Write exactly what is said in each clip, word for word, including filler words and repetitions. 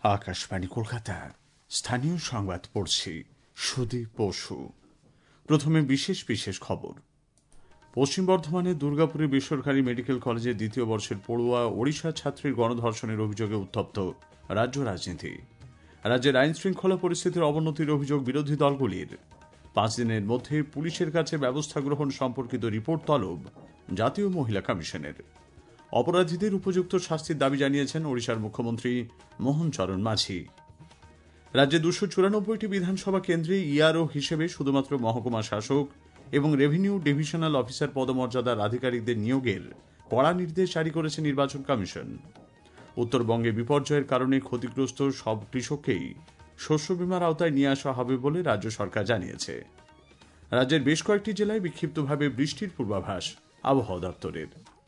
আকাশবাণী কলকাতা, স্থানীয় সংবাদ পড়ছি সুদীপ বসু। প্রথমে বিশেষ বিশেষ খবর। পশ্চিম বর্ধমানের দুর্গাপুরে বেসরকারি মেডিকেল কলেজের দ্বিতীয় বর্ষের পড়ুয়া ওড়িশা ছাত্রীর গণধর্ষণের অভিযোগে উত্তপ্ত রাজ্য রাজনীতি। রাজ্যের আইন শৃঙ্খলা পরিস্থিতির অবনতির অভিযোগ বিরোধী দলগুলির। পাঁচ দিনের মধ্যে পুলিশের কাছে ব্যবস্থা গ্রহণ সম্পর্কিত রিপোর্ট তলব জাতীয় মহিলা কমিশনের। অপরাধীদের উপযুক্ত শাস্তির দাবি জানিয়েছেন ওড়িশার মুখ্যমন্ত্রী মোহন চরণ মাঝি। রাজ্যে দুশো চুরানব্বইটি বিধানসভা কেন্দ্রে ইআরও হিসেবে শুধুমাত্র মহকুমা শাসক এবং রেভিনিউ ডিভিশনাল অফিসার পদমর্যাদার আধিকারিকদের নিয়োগের কড়া নির্দেশ জারি করেছে নির্বাচন কমিশন। উত্তরবঙ্গে বিপর্যয়ের কারণে ক্ষতিগ্রস্ত সব কৃষককেই শস্য বীমার আওতায় নিয়ে আসা হবে বলে রাজ্য সরকার জানিয়েছে। রাজ্যের বেশ কয়েকটি জেলায় বিক্ষিপ্তভাবে বৃষ্টির পূর্বাভাস আবহাওয়া দপ্তরের।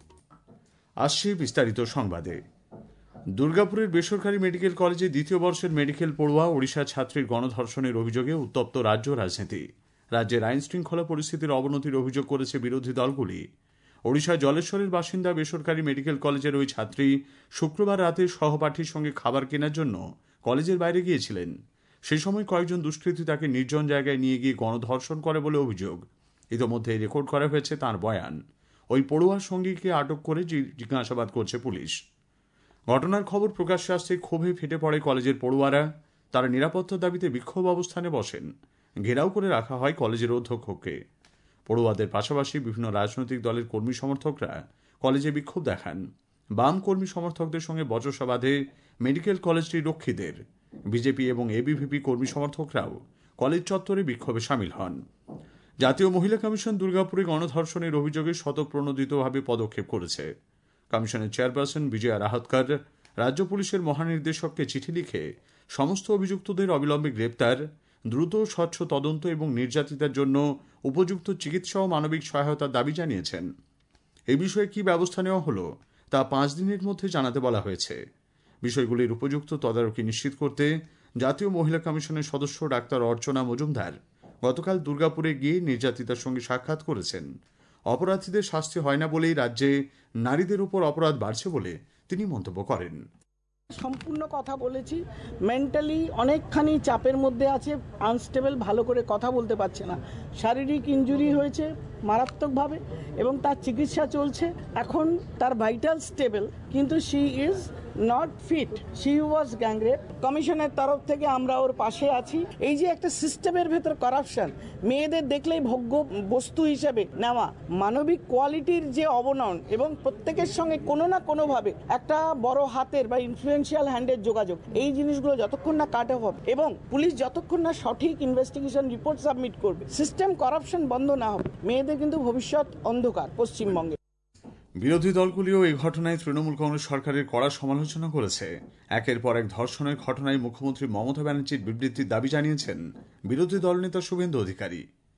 আসছে বিস্তারিত সংবাদে। দুর্গাপুরের বেসরকারি মেডিকেল কলেজে দ্বিতীয় বর্ষের মেডিকেল পড়ুয়া ওড়িশা ছাত্রীর গণধর্ষণের অভিযোগে উত্তপ্ত রাজ্য রাজনীতি। রাজ্যের আইন শৃঙ্খলা পরিস্থিতির অবনতির অভিযোগ করেছে বিরোধী দলগুলি। ওড়িশা জলেশ্বরের বাসিন্দা বেসরকারি মেডিকেল কলেজের ওই ছাত্রী শুক্রবার রাতে সহপাঠীর সঙ্গে খাবার কেনার জন্য কলেজের বাইরে গিয়েছিলেন। সেই সময় কয়েকজন দুষ্কৃতী তাকে নির্জন জায়গায় নিয়ে গিয়ে গণধর্ষণ করে বলে অভিযোগ। ইতিমধ্যে রেকর্ড করা হয়েছে তাঁর বয়ান। ওই পড়ুয়ার সঙ্গীকে আটক করে জিজ্ঞাসাবাদ করছে পুলিশ। ঘটনার খবর প্রকাশ্যে আসতে ক্ষোভে ফেটে পড়ে কলেজের পড়ুয়ারা। তারা নিরাপত্তার দাবিতে বিক্ষোভ অবস্থানে বসেন। ঘেরাও করে রাখা হয় কলেজের অধ্যক্ষকে। পড়ুয়াদের পাশাপাশি বিভিন্ন রাজনৈতিক দলের কর্মী সমর্থকরা কলেজে বিক্ষোভ দেখান। বাম কর্মী সমর্থকদের সঙ্গে বচসা বাঁধে মেডিকেল কলেজটির রক্ষীদের। বিজেপি এবং এবিভিপি কর্মী সমর্থকরাও কলেজ চত্বরে বিক্ষোভে সামিল হন। জাতীয় মহিলা কমিশন দুর্গাপুরে গণধর্ষণের অভিযোগে স্বতঃপ্রণোদিতভাবে পদক্ষেপ করেছে। কমিশনের চেয়ারপারসন বিজয়া রাহতকর রাজ্য পুলিশের মহানির্দেশককে চিঠি লিখে সমস্ত অভিযুক্তদের অবিলম্বে গ্রেপ্তার, দ্রুত স্বচ্ছ তদন্ত এবং নির্যাতিতার জন্য উপযুক্ত চিকিৎসা ও মানবিক সহায়তার দাবি জানিয়েছেন। এই বিষয়ে কি ব্যবস্থা নেওয়া হলো তা পাঁচ দিনের মধ্যে জানাতে বলা হয়েছে। বিষয়গুলির উপযুক্ত তদারকি নিশ্চিত করতে জাতীয় মহিলা কমিশনের সদস্য ডাক্তার অর্চনা মজুমদার গতকাল দুর্গাপুরে গিয়ে নির্যাতিতার সঙ্গে সাক্ষাৎ করেছেন। অপরাধীদের শাস্তি হয় না বলেই রাজ্যে নারীদের উপর অপরাধ বাড়ছে বলে তিনি মন্তব্য করেন। সম্পূর্ণ কথা বলেছি, মেন্টালি অনেকখানি চাপের মধ্যে আছে, আনস্টেবল, ভালো করে কথা বলতে পারছে না, শারীরিক ইনজুরি হয়েছে মারাত্মকভাবে এবং তার চিকিৎসা চলছে। এখন তার ভাইটাল স্টেবল, কিন্তু she is not fit, she was gangrape. কমিশনের তরফ থেকে আমরা ওর পাশে আছি। এই যে একটা সিস্টেমের ভেতর করাপশন, মেয়েদের দেখলেই ভোগ্য বস্তু হিসেবে নেওয়া, মানবিক কোয়ালিটির যে অবনয়ন এবং প্রত্যেকের সঙ্গে কোনো না কোনোভাবে একটা বড় হাতের বা ইনফ্লুয়েন্সিয়াল হ্যান্ডের যোগাযোগ, এই জিনিসগুলো যতক্ষণ না কাট অফ হবে এবং পুলিশ যতক্ষণ না সঠিক ইনভেস্টিগেশন রিপোর্ট সাবমিট করবে, সিস্টেম করাপশন বন্ধ না হবে, মেয়েদের কিন্তু ভবিষ্যৎ অন্ধকার পশ্চিমবঙ্গে। বিরোধী দলগুলিও এই ঘটনায় তৃণমূল কংগ্রেস সরকারের কড়া সমালোচনা করেছে। একের পর এক ধর্ষণের ঘটনায় মুখ্যমন্ত্রী মমতা ব্যানার্জির বিবৃতির দাবি জানিয়েছেন বিরোধী দলনেতা শুভেন্দু অধিকারী।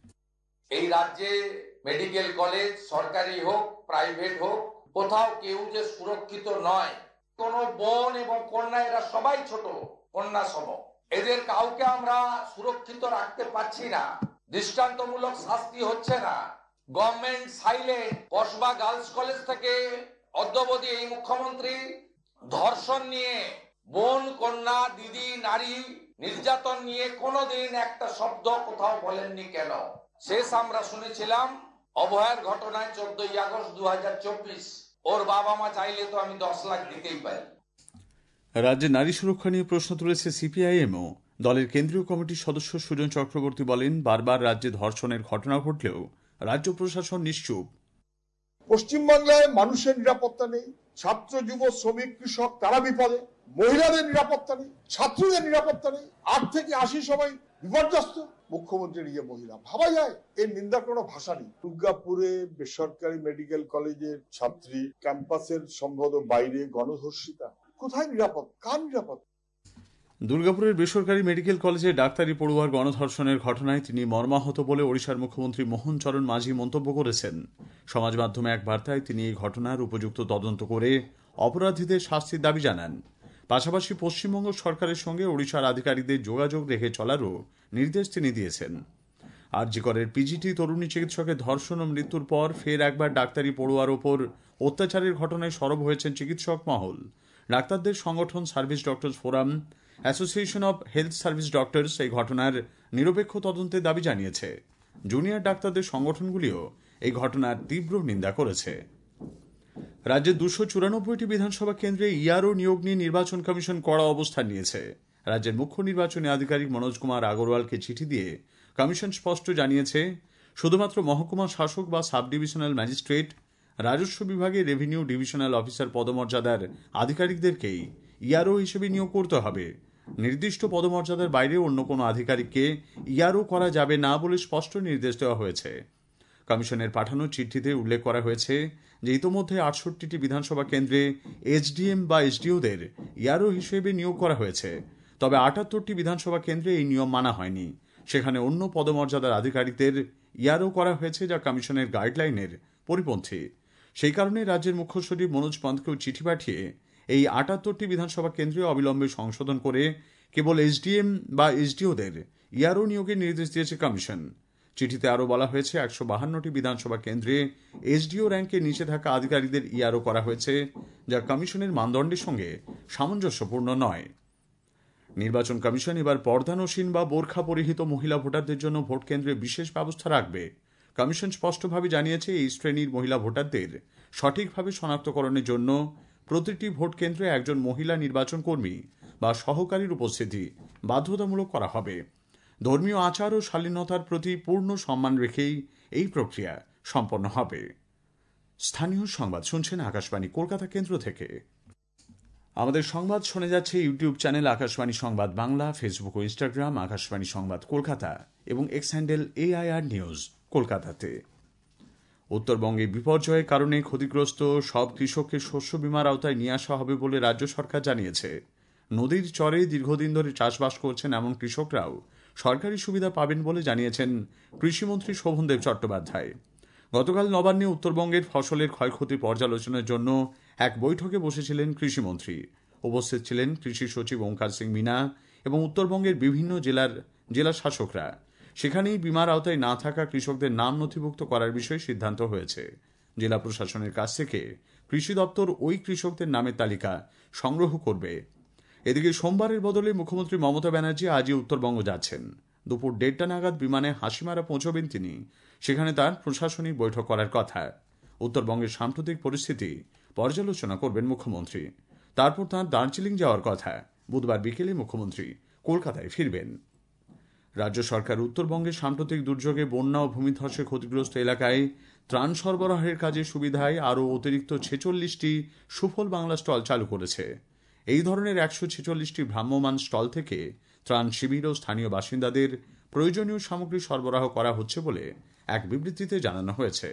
এই রাজ্যে মেডিকেল কলেজ সরকারি হোক প্রাইভেট হোক, কোথাও কেউ যে সুরক্ষিত নয়। কোন বোন এবং কন্যা, এরা সবাই ছোট কন্যা সম, এদের কাউকে আমরা সুরক্ষিত রাখতে পারছি না। দৃষ্টান্তমূলক শাস্তি হচ্ছে না। Government silent. Kasba girls college থেকে অদ্যাবধি এই মুখ্যমন্ত্রী ধর্ষণ নিয়ে, বোন কন্যা দিদি নারী নির্যাতন নিয়ে কোনোদিন একটা শব্দ কোথাও বলেননি কেন? শেষ আমরা শুনেছিলাম অভয়ার ঘটনায় চোদ্দই আগস্ট দু হাজার চব্বিশ। ওর বাবা মা চাইলে তো আমি দশ লাখ দিতেই পারি। রাজ্যে নারী সুরক্ষা নিয়ে প্রশ্ন তুলেছে সিপিআইএমও। দলের কেন্দ্রীয় কমিটির সদস্য সুজন চক্রবর্তী বলেন, বারবার রাজ্যে ধর্ষণের ঘটনা ঘটলেও রাজ্য প্রশাসন নিশ্চুপ। পশ্চিমবাংলায় মানুষের নিরাপত্তা নেই, ছাত্র যুব শ্রমিক কৃষক তারা বিপদে, মহিলাদের নিরাপত্তা নেই, ছাত্রীদের নিরাপত্তা নেই, আট থেকে আশি সবাই বিপর্যস্ত। মুখ্যমন্ত্রী নিজে মহিলা, ভাবা যায়? এর নিন্দা কোনো ভাষা নেই। দুর্গাপুরে বেসরকারি মেডিকেল কলেজের ছাত্রী ক্যাম্পাসের সম্ভবত বাইরে গণধর্ষিতা, কোথায় নিরাপদ? কার নিরাপদ? দুর্গাপুরের বেসরকারি মেডিকেল কলেজে ডাক্তারি পড়ুয়ার গণধর্ষণের ঘটনায় তিনি মর্মাহত বলে ওড়িশার মুখ্যমন্ত্রী মোহন চরণ মাঝি মন্তব্য করেছেন। সমাজ মাধ্যমে এক বার্তায় তিনি এই ঘটনার উপযুক্ত তদন্ত করে অপরাধীদের শাস্তির দাবি জানান। পাশাপাশি পশ্চিমবঙ্গ সরকারের সঙ্গে ওড়িশার আধিকারিকদের যোগাযোগ রেখে চলারও নির্দেশ তিনি দিয়েছেন। আরজি করের পিজিটি তরুণী চিকিৎসকের ধর্ষণ ও মৃত্যুর পর ফের একবার ডাক্তারি পড়ুয়ার ওপর অত্যাচারের ঘটনায় সরব হয়েছেন চিকিৎসক মহল। ডাক্তারদের সংগঠন service doctors forum association of health service doctors এই ঘটনার নিরপেক্ষ তদন্তের দাবি জানিয়েছে। জুনিয়র ডাক্তারদের সংগঠনগুলিও এই ঘটনার তীব্র নিন্দা করেছে। রাজ্যের দুশো চুরানব্বইটি বিধানসভা কেন্দ্রে ইআরও নিয়োগ নিয়ে নির্বাচন কমিশন কড়া অবস্থান নিয়েছে। রাজ্যের মুখ্য নির্বাচনী আধিকারিক মনোজ কুমার আগরওয়ালকে চিঠি দিয়ে কমিশন স্পষ্ট জানিয়েছে, শুধুমাত্র মহকুমা শাসক বা সাব ডিভিশনাল ম্যাজিস্ট্রেট, রাজস্ব বিভাগে রেভিনিউ ডিভিশনাল অফিসার পদমর্যাদার আধিকারিকদেরকেই ইআরও হিসেবে নিয়োগ করতে হবে। নির্দিষ্ট পদমর্যাদার বাইরে অন্য কোনো আধিকারিককে ইআরও করা যাবে না বলে স্পষ্ট নির্দেশ দেওয়া হয়েছে। কমিশনের পাঠানো চিঠিতে উল্লেখ করা হয়েছে যে ইতোমধ্যে আটষট্টিটি বিধানসভা কেন্দ্রে এসডিএম বা এসডিওদের ইআরও হিসেবে নিয়োগ করা হয়েছে, তবে আটাত্তরটি বিধানসভা কেন্দ্রে এই নিয়ম মানা হয়নি। সেখানে অন্য পদমর্যাদার আধিকারিকদের ইআরও করা হয়েছে, যা কমিশনের গাইডলাইনের পরিপন্থী। সেই কারণে রাজ্যের মুখ্য সচিব মনোজ পন্তকেও চিঠি পাঠিয়ে এই আটাত্তরটি বিধানসভা কেন্দ্রে অবিলম্বে সংশোধন করে কেবল এসডিএম বা এসডিওদের ইআরও নিয়োগের নির্দেশ দিয়েছে কমিশন। চিঠিতে আরও বলা হয়েছে, একশো বাহান্নটি বিধানসভা কেন্দ্রে এসডিও র্যাঙ্কের নিচে থাকা আধিকারিকদের ইআরও করা হয়েছে, যা কমিশনের মানদণ্ডের সঙ্গে সামঞ্জস্যপূর্ণ নয়। নির্বাচন কমিশন এবার পর্দানসীন বা বোরখা পরিহিত মহিলা ভোটারদের জন্য ভোট কেন্দ্রে বিশেষ ব্যবস্থা রাখবে। কমিশন স্পষ্টভাবে জানিয়েছে, এই শ্রেণীর মহিলা ভোটারদের সঠিকভাবে শনাক্তকরণের জন্য প্রতিটি ভোট কেন্দ্রে একজন মহিলা নির্বাচন কর্মী বা সহকারীর উপস্থিতি বাধ্যতামূলক করা হবে। ধর্মীয় আচার ও শালীনতার প্রতি পূর্ণ সম্মান রেখেই এই প্রক্রিয়া সম্পন্ন হবে। স্থানীয় সংবাদ শুনছেন আকাশবাণী কলকাতা কেন্দ্র থেকে। আমাদের সংবাদ শোনা যাচ্ছে ইউটিউব চ্যানেল আকাশবাণী সংবাদ বাংলা, ফেসবুক ও ইনস্টাগ্রাম আকাশবাণী সংবাদ কলকাতা এবং এক্স হ্যান্ডেল এআইআর নিউজ কলকাতাতে। উত্তরবঙ্গে বিপর্যয়ের কারণে ক্ষতিগ্রস্ত সব কৃষককে শস্য বীমার আওতায় নিয়ে আসা হবে বলে রাজ্য সরকার জানিয়েছে। নদীর চরে দীর্ঘদিন ধরে চাষবাস করছেন এমন কৃষকরাও সরকারি সুবিধা পাবেন বলে জানিয়েছেন কৃষিমন্ত্রী শোভনদেব চট্টোপাধ্যায়। গতকাল নবান্নে উত্তরবঙ্গের ফসলের ক্ষয়ক্ষতি পর্যালোচনার জন্য এক বৈঠকে বসেছিলেন কৃষিমন্ত্রী। উপস্থিত ছিলেন কৃষি সচিব ওঙ্কার সিং মিনা এবং উত্তরবঙ্গের বিভিন্ন জেলার জেলা শাসকরা। সেখানেই বীমার আওতায় না থাকা কৃষকদের নাম নথিভুক্ত করার বিষয়ে সিদ্ধান্ত হয়েছে। জেলা প্রশাসনের কাছ থেকে কৃষি দপ্তর ওই কৃষকদের নামের তালিকা সংগ্রহ করবে। এদিকে সোমবারের বদলে মুখ্যমন্ত্রী মমতা ব্যানার্জি আজই উত্তরবঙ্গ যাচ্ছেন। দুপুর দেড়টা নাগাদ বিমানে হাসিমারা পৌঁছবেন তিনি। সেখানে তার প্রশাসনিক বৈঠক করার কথা। উত্তরবঙ্গের সাম্প্রতিক পরিস্থিতি পর্যালোচনা করবেন মুখ্যমন্ত্রী। তারপর তাঁর দার্জিলিং যাওয়ার কথা। বুধবার বিকেলে মুখ্যমন্ত্রী কলকাতায় ফিরবেন। রাজ্য সরকার উত্তরবঙ্গের সাম্প্রতিক দুর্যোগে বন্যা ও ভূমিধসে ক্ষতিগ্রস্ত এলাকায় ত্রাণ সরবরাহের কাজে সুবিধায় আরও অতিরিক্ত ছেচল্লিশটি সুফল বাংলা স্টল চালু করেছে। এই ধরনের একশো ছেচল্লিশটি ভ্রাম্যমাণ স্টল থেকে ত্রাণ শিবির ও স্থানীয় বাসিন্দাদের প্রয়োজনীয় সামগ্রী সরবরাহ করা হচ্ছে বলে এক বিবৃতিতে জানানো হয়েছে।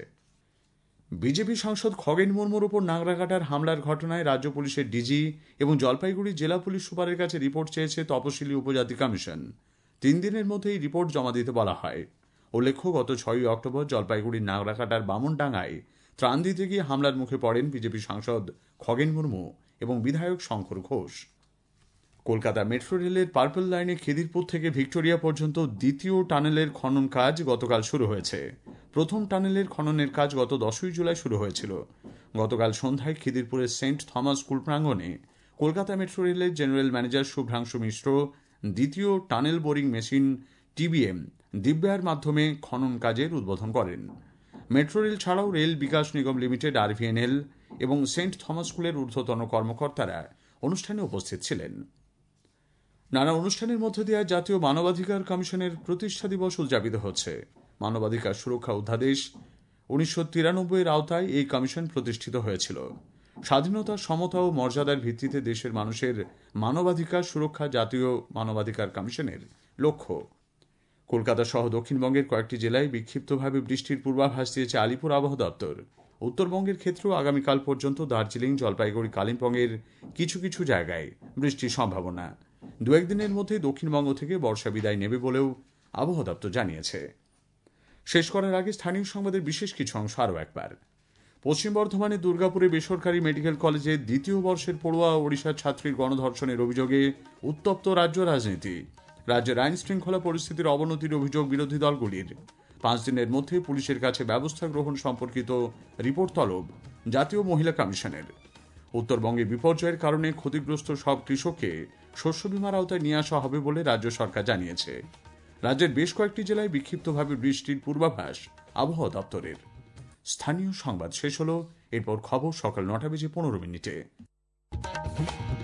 বিজেপি সাংসদ খগেন মুর্মুর উপর নাগরাকাটার হামলার ঘটনায় রাজ্য পুলিশের ডিজি এবং জলপাইগুড়ি জেলা পুলিশ সুপারের কাছে রিপোর্ট চেয়েছে তপশিলি উপজাতি কমিশন। তিন দিনের মধ্যে এই রিপোর্ট জমা দিতে বলা হয়। উল্লেখ্য, গত ছয়ই অক্টোবর জলপাইগুড়ির নাগরাকাটার বামনডাঙ্গায় ত্রাণ দিতে গিয়ে হামলার মুখে পড়েন বিজেপি সাংসদ খগেন মুর্মু এবং বিধায়ক শঙ্কর ঘোষ। কলকাতা মেট্রো রেলের পার্পল লাইনে খিদিরপুর থেকে ভিক্টোরিয়া পর্যন্ত দ্বিতীয় টানেলের খনন কাজ গতকাল শুরু হয়েছে। প্রথম টানেলের খননের কাজ গত দশই জুলাই শুরু হয়েছিল। গতকাল সন্ধ্যায় খিদিরপুরের সেন্ট থমাস স্কুল প্রাঙ্গণে কলকাতা মেট্রো রেলের জেনারেল ম্যানেজার শুভ্রাংশু মিশ্র দ্বিতীয় টানেল বোরিং মেশিন টিবিএম দিব্যার মাধ্যমে খনন কাজের উদ্বোধন করেন। মেট্রো রেল ছাড়াও rail Vikas Nigam limited RVNL এবং সেন্ট থমাস স্কুলের ঊর্ধ্বতন কর্মকর্তারা অনুষ্ঠানে উপস্থিত ছিলেন। নানা অনুষ্ঠানের মধ্য দিয়ে জাতীয় মানবাধিকার কমিশনের প্রতিষ্ঠা দিবস উদযাপিত হচ্ছে। মানবাধিকার সুরক্ষা অধ্যাদেশ উনিশশো তিরানব্বই এর আওতায় এই কমিশন প্রতিষ্ঠিত হয়েছিল। স্বাধীনতা, সমতা ও মর্যাদার ভিত্তিতে দেশের মানুষের মানবাধিকার সুরক্ষা জাতীয় মানবাধিকার কমিশনের লক্ষ্য। কলকাতা সহ দক্ষিণবঙ্গের কয়েকটি জেলায় বিক্ষিপ্তভাবে বৃষ্টির পূর্বাভাস দিয়েছে আলিপুর আবহাওয়া দপ্তর। উত্তরবঙ্গের ক্ষেত্রেও আগামীকাল পর্যন্ত দার্জিলিং, জলপাইগুড়ি, কালিম্পংয়ের কিছু কিছু জায়গায় বৃষ্টির সম্ভাবনা। দু একদিনের মধ্যে দক্ষিণবঙ্গ থেকে বর্ষা বিদায় নেবে বলেও আবহাওয়া দপ্তর জানিয়েছে। শেষ করার আগে স্থানীয় সংবাদের বিশেষ কিছু অংশ আরও একবার। পশ্চিম বর্ধমানের দুর্গাপুরে বেসরকারি মেডিকেল কলেজের দ্বিতীয় বর্ষের পড়ুয়া ওড়িশার ছাত্রীর গণধর্ষণের অভিযোগে উত্তপ্ত রাজ্য রাজনীতি। রাজ্যের আইন শৃঙ্খলা পরিস্থিতির অবনতির অভিযোগ বিরোধী দলগুলির। পাঁচ দিনের মধ্যে পুলিশের কাছে ব্যবস্থা গ্রহণ সম্পর্কিত রিপোর্ট তলব জাতীয় মহিলা কমিশনের। উত্তরবঙ্গে বিপর্যয়ের কারণে ক্ষতিগ্রস্ত সব কৃষককে শস্য বীমার আওতায় নিয়ে আসা হবে বলে রাজ্য সরকার জানিয়েছে। রাজ্যের বেশ কয়েকটি জেলায় বিক্ষিপ্তভাবে বৃষ্টির পূর্বাভাস আবহাওয়া দপ্তরের। স্থানীয় সংবাদ শেষ হল। এরপর খবর সকাল নটা বেজে পনেরো মিনিটে।